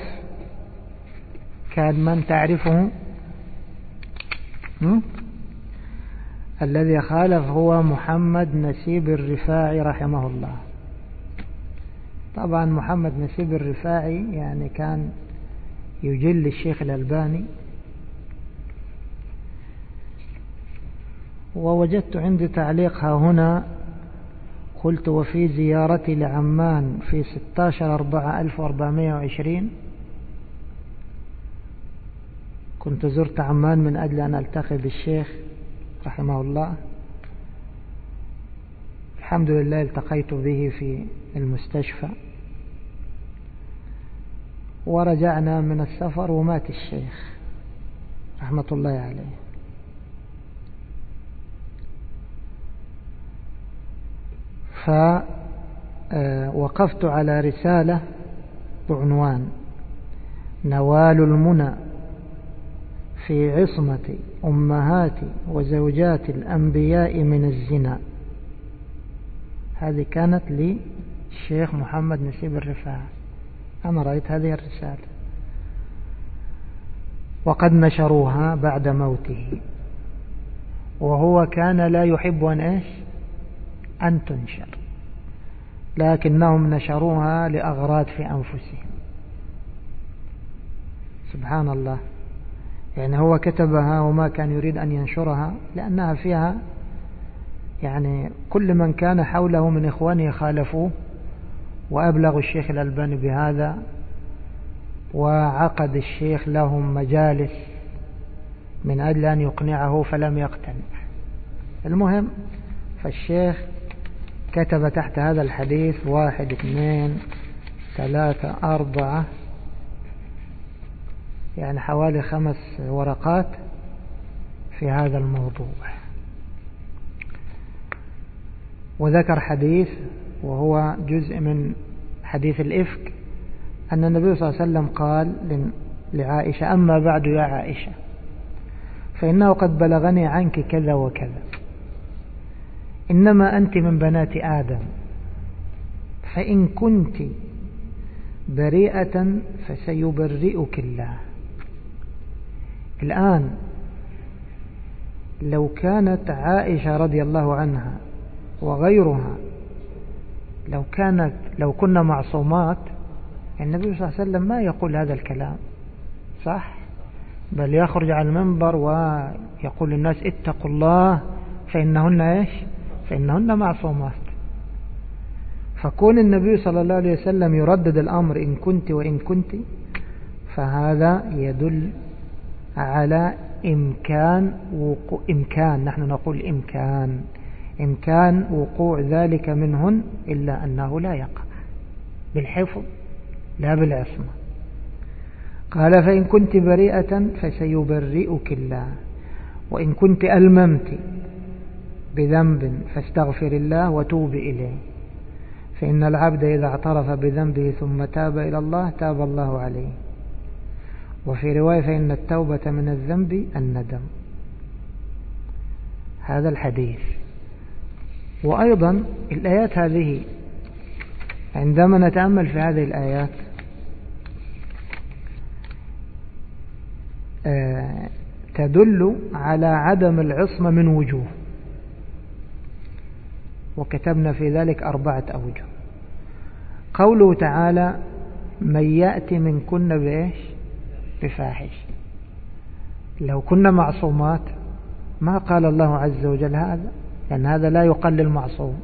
A: كان من تعرفه؟ م? الذي خالف هو محمد نسيب الرفاعي رحمه الله. طبعا محمد نسيب الرفاعي يعني كان يجل الشيخ الألباني، ووجدت عندي تعليقها هنا، قلت: وفي زيارتي لعمان في ستة عشر أربعة ألف وأربعمائة وعشرين، كنت زرت عمان من أجل أن ألتقي بالشيخ رحمه الله. الحمد لله التقيت به في المستشفى، ورجعنا من السفر ومات الشيخ رحمة الله عليه. فوقفت على رسالة بعنوان نوال المنى في عصمة أمهات وزوجات الأنبياء من الزنا. هذه كانت للشيخ محمد نسيب الرفاعي، أنا رأيت هذه الرسالة وقد نشروها بعد موته، وهو كان لا يحب أن إيش؟ أن تنشر، لكنهم نشروها لأغراض في أنفسهم. سبحان الله، يعني هو كتبها وما كان يريد أن ينشرها، لأنها فيها يعني كل من كان حوله من إخوانه خالفوه، وأبلغ الشيخ الألباني بهذا، وعقد الشيخ لهم مجالس من أجل أن يقنعه فلم يقتنع. المهم، فالشيخ كتب تحت هذا الحديث واحد اثنين ثلاثة أربعة، يعني حوالي خمس ورقات في هذا الموضوع، وذكر حديث وهو جزء من حديث الإفك، أن النبي صلى الله عليه وسلم قال لعائشة: أما بعد يا عائشة، فإنه قد بلغني عنك كذا وكذا، إنما أنت من بنات آدم، فإن كنت بريئة فسيبرئك الله. الآن لو كانت عائشة رضي الله عنها وغيرها لو كانت لو كنا معصومات، النبي صلى الله عليه وسلم ما يقول هذا الكلام، صح؟ بل يخرج على المنبر ويقول للناس: اتقوا الله فإنهن إيش؟ فإنهن معصومات. فكون النبي صلى الله عليه وسلم يردد الأمر إن كنت وإن كنت، فهذا يدل على إمكان وقوع إمكان نحن نقول إمكان إمكان وقوع ذلك منهن، إلا أنه لا يقع بالحفظ لا بالعصمة. قال فإن كنت بريئة فسيبرئك الله، وإن كنت ألممت بذنب فاستغفر الله وتوب إليه، فإن العبد إذا اعترف بذنبه ثم تاب إلى الله تاب الله عليه. وفي رواية فإن التوبة من الذنب الندم. هذا الحديث. وأيضا الآيات هذه عندما نتأمل في هذه الآيات تدل على عدم العصمة من وجوه، وكتبنا في ذلك أربعة أوجه. قوله تعالى من يأتي من كن بإيش؟ بفاحش. لو كنا معصومات ما قال الله عز وجل هذا، لأن هذا لا يقلل المعصوم.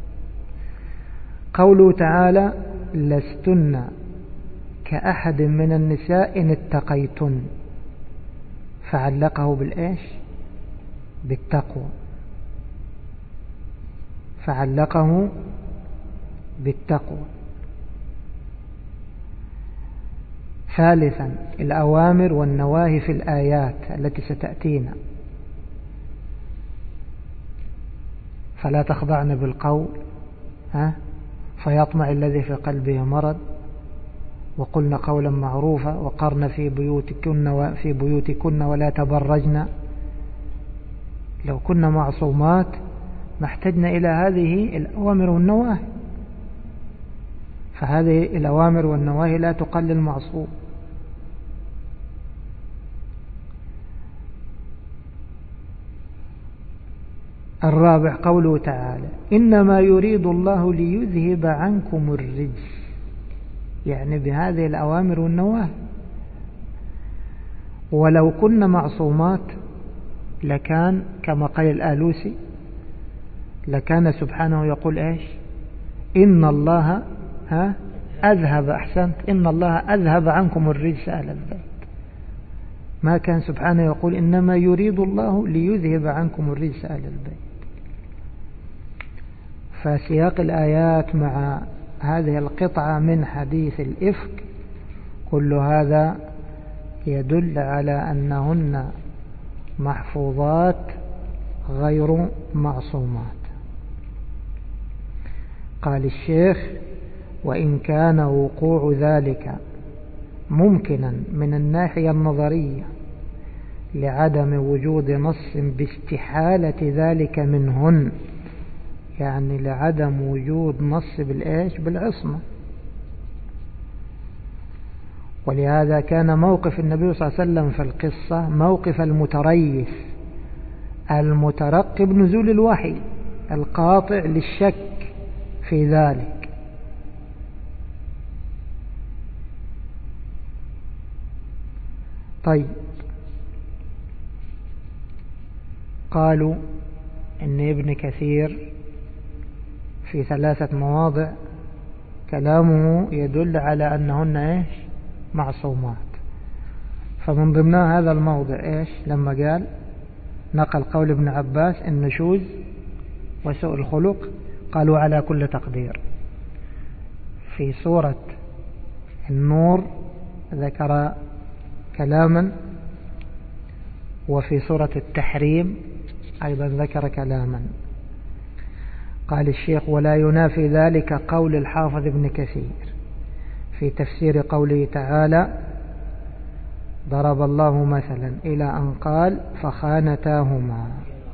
A: قوله تعالى لستن كأحد من النساء إن اتقيتن، فعلقه بالإيش؟ بالتقوى، فعلقه بالتقوى. ثالثا الأوامر والنواهي في الآيات التي ستأتينا، فلا تخضعن بالقول ها فيطمع الذي في قلبه مرض، وقلن قولا معروفا، وقرن في بيوتكن في بيوتكن ولا تبرجن. لو كنا معصومات ما احتجنا إلى هذه الأوامر والنواهي، فهذه الأوامر والنواهي لا تقلل المعصوم. الرابع قوله تعالى إنما يريد الله ليذهب عنكم الرجس، يعني بهذه الأوامر والنواهي. ولو كنا معصومات لكان كما قال الآلوسي لكان سبحانه يقول إيش؟ إن الله ها أذهب أحسنت إن الله أذهب عنكم الرجس أهل البيت. ما كان سبحانه يقول إنما يريد الله ليذهب عنكم الرجس أهل البيت. فسياق الآيات مع هذه القطعة من حديث الإفك كل هذا يدل على أنهن محفوظات غير معصومات. قال الشيخ وإن كان وقوع ذلك ممكنا من الناحية النظرية لعدم وجود نص باستحالة ذلك منهن، يعني لعدم وجود نص بالإيش؟ بالعصمة. ولهذا كان موقف النبي صلى الله عليه وسلم في القصة موقف المتريث المترقب نزول الوحي القاطع للشك في ذلك. طيب قالوا إن ابن كثير في ثلاثة مواضع كلامه يدل على أنهن إيش؟ معصومات. فمن ضمنها هذا الموضع إيش؟ لما قال نقل قول ابن عباس النشوز وسوء الخلق، قالوا على كل تقدير. في سورة النور ذكر كلاما، وفي سورة التحريم أيضا ذكر كلاما. قال الشيخ ولا ينافي ذلك قول الحافظ ابن كثير في تفسير قوله تعالى ضرب الله مثلا إلى أن قال فخانتاهما.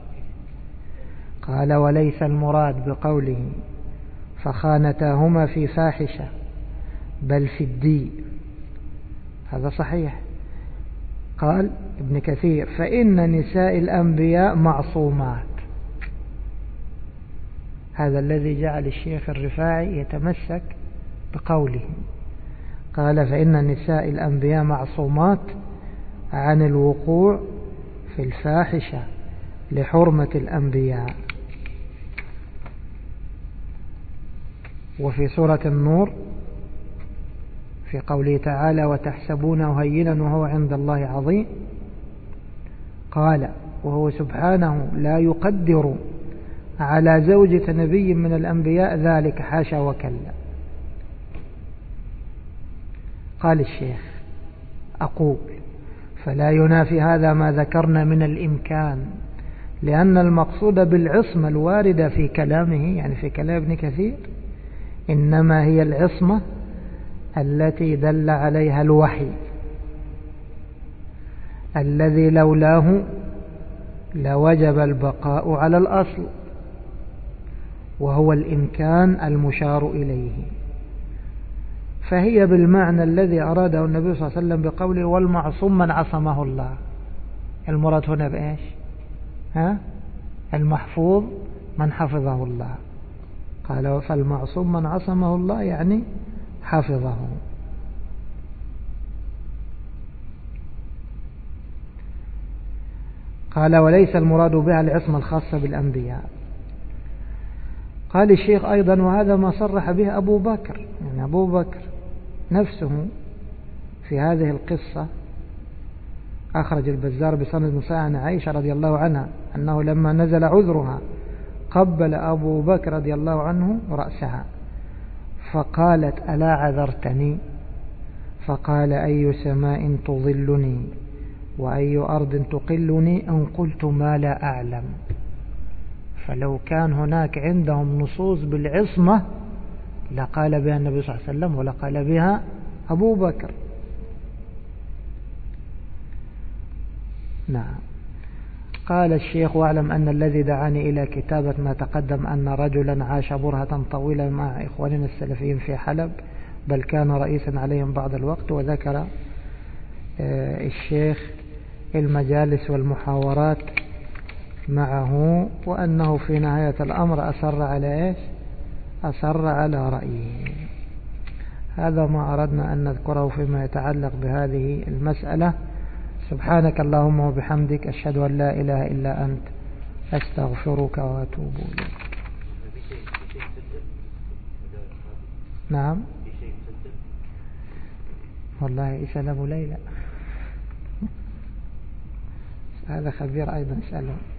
A: قال وليس المراد بقوله فخانتاهما في فاحشة بل في الدين. هذا صحيح. قال ابن كثير فإن نساء الأنبياء معصومات. هذا الذي جعل الشيخ الرفاعي يتمسك بقوله. قال فإن نساء الأنبياء معصومات عن الوقوع في الفاحشة لحرمة الأنبياء. وفي سورة النور في قوله تعالى وتحسبونه هينا وهو عند الله عظيم، قال وهو سبحانه لا يقدر على زوجة نبي من الأنبياء ذلك حاشا وكلا. قال الشيخ أقول فلا ينافي هذا ما ذكرنا من الإمكان، لأن المقصود بالعصمة الواردة في كلامه يعني في كلام ابن كثير إنما هي العصمة التي دل عليها الوحي الذي لولاه لوجب البقاء على الأصل، وهو الإمكان المشار إليه. فهي بالمعنى الذي أراده النبي صلى الله عليه وسلم بقوله والمعصوم من عصمه الله. المراد هنا بإيش؟ ها؟ المحفوظ من حفظه الله. قال فالمعصوم من عصمه الله يعني حفظه. قال وليس المراد بها العصمة الخاصة بالأنبياء. قال الشيخ أيضا وهذا ما صرح به أبو بكر، يعني أبو بكر نفسه في هذه القصة أخرج البزار بسند صحيح عن عائشة رضي الله عنها أنه لما نزل عذرها قبل أبو بكر رضي الله عنه رأسها فقالت ألا عذرتني؟ فقال أي سماء تظلني وأي أرض تقلني إن قلت ما لا أعلم. فلو كان هناك عندهم نصوص بالعصمة لقال بها النبي صلى الله عليه وسلم ولقال بها أبو بكر. نعم. قال الشيخ واعلم أن الذي دعاني إلى كتابة ما تقدم أن رجلا عاش برهة طويلة مع إخواننا السلفيين في حلب، بل كان رئيسا عليهم بعض الوقت. وذكر الشيخ المجالس والمحاورات معه، وأنه في نهاية الأمر أصر على إيش؟ أصر على رأيه. هذا ما أردنا أن نذكره فيما يتعلق بهذه المسألة. سبحانك اللهم وبحمدك أشهد أن لا إله إلا أنت أستغفرك وأتوب إليك. نعم والله اسأل أبو ليلى، هذا خبير أيضا اسأله.